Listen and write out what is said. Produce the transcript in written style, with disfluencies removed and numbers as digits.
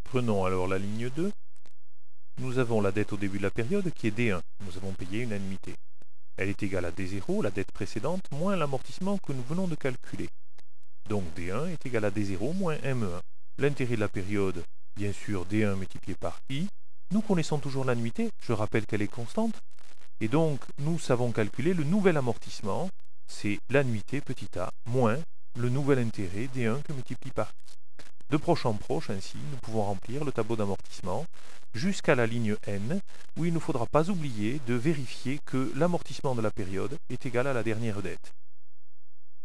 Prenons alors la ligne 2. Nous avons la dette au début de la période qui est D1. Nous avons payé une annuité. Elle est égale à D0, la dette précédente, moins l'amortissement que nous venons de calculer. Donc D1 est égal à D0 moins M1. L'intérêt de la période, bien sûr D1 multiplié par I. Nous connaissons toujours l'annuité, je rappelle qu'elle est constante. Et donc nous savons calculer le nouvel amortissement, c'est l'annuité petit a, moins le nouvel intérêt D1 que multiplie par I. De proche en proche, ainsi, nous pouvons remplir le tableau d'amortissement jusqu'à la ligne N, où il ne faudra pas oublier de vérifier que l'amortissement de la période est égal à la dernière dette.